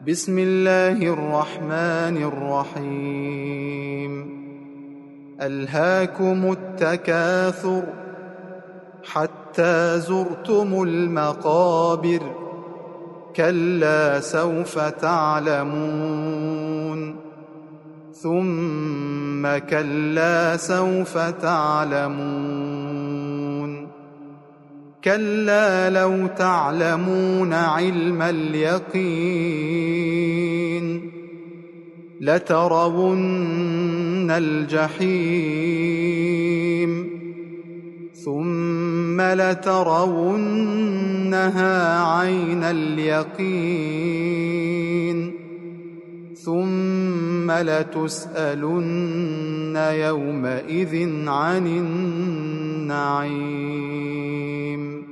بسم الله الرحمن الرحيم ألهاكم التكاثر حتى زرتم المقابر كلا سوف تعلمون ثم كلا سوف تعلمون كلا لو تعلمون علم اليقين لترون الجحيم ثم لترونها عين اليقين ثم لتسألن يومئذ عن النعيم